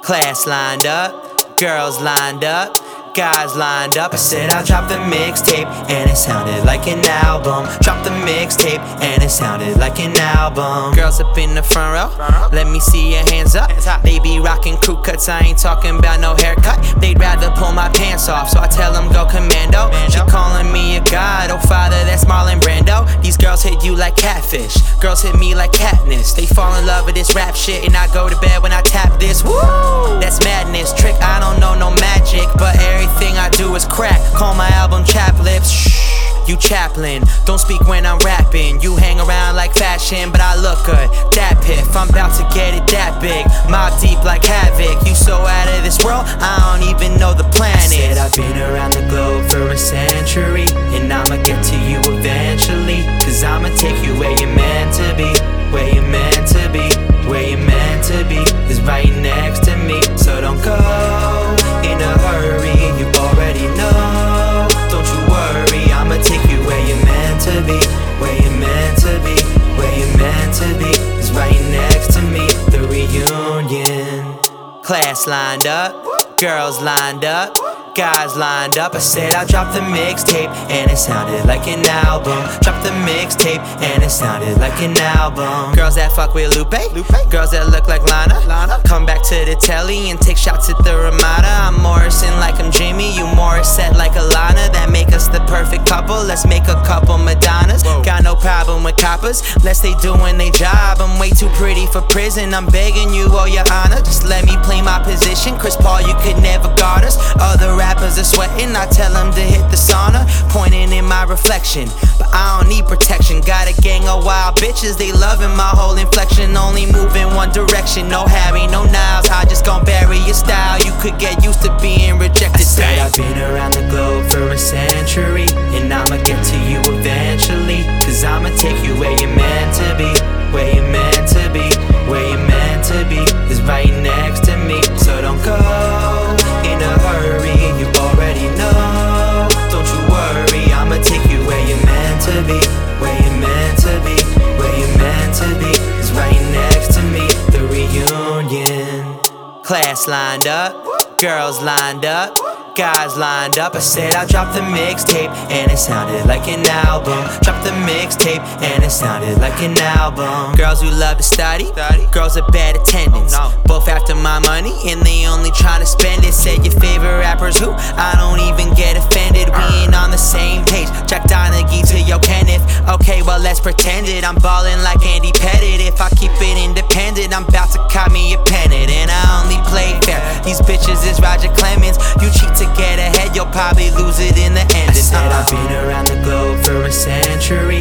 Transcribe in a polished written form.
Class lined up, girls lined up, guys lined up. I said I'll drop the mixtape, and it sounded like an album. Drop the mixtape, and it sounded like an album. Girls up in the front row, let me see your hands up. They be rocking crew cuts, I ain't talking about no haircut. They'd rather pull my pants off, so I tell them go commando. She calling me a god, oh father, that's Marlon Brando. These girls hit you like catfish, girls hit me like Katniss. They fall in love with this rap shit, and I go to bed when I tap this. Woo! That's madness, trick, I don't know no magic, but everything I do is crack. Call my album Chap Lips. Shh, you Chaplin. Don't speak when I'm rapping. You hang around like fashion, but I look good. Dat piff, I'm about to get it that big. Mob deep like Havoc. You so out of this world, I don't even know the planet. I said I've been around the globe for a century, and I'ma get to you eventually. Cause I'ma take you where you're meant to be. Where you're meant to be. Where you're meant to be is right next to me. So don't go in a hurry, you already know. Don't you worry, I'ma take you where you're meant to be. Where you're meant to be. Where you're meant to be is right next to me. The reunion. Class lined up, girls lined up, guys lined up. I said I'll drop the mixtape, and it sounded like an album. Drop the mixtape, and it sounded like an album. Girls that fuck with Lupe, girls that look like Lana, come back to the telly and take shots at the Ramada. I'm Morrison like I'm Jamie, you Morissette like Alana. That make us the perfect couple, let's make a couple Madonnas. Got no problem with coppers, unless they doing their job. I'm way too pretty for prison, I'm begging you, oh your honor, just let me play my position. Chris Paul, you could never guard us. Other rappers are sweating, I tell them to hit the sauna, pointing in my reflection. But I don't need protection, got a gang of wild bitches, they loving my whole inflection. Only move in one direction, no Harry, no Niles, I just gon' bury your style. You could get used to being rejected. I said I've been around the globe for a century, and I'ma get to you eventually. Cause I'ma take you where you're meant to be. Where you're meant to be. Where you're meant to be is right next to me. So don't go in a hurry, you already know. Don't you worry, I'ma take you where you're meant to be. Where you're meant to be. Where you're meant to be is right next to me. The reunion. Class lined up, girls lined up, guys lined up. I said I'll drop the mixtape, and it sounded like an album. Drop the mixtape, and it sounded like an album. Girls who love to study, girls with bad attendance, both after my money, and they only tryna spend it. Said your favorite rappers who? I don't even get offended. We ain't on the same page. Jack Donaghy to Yo Kenneth. Okay, well let's pretend it. I'm ballin' like Andy Pettit. If I keep it independent, I'm about to cop me a pennant. And I only play fair. These bitches is Roger Clemens. You cheat to get ahead, you'll probably lose it in the end. I said I've been around the globe for a century,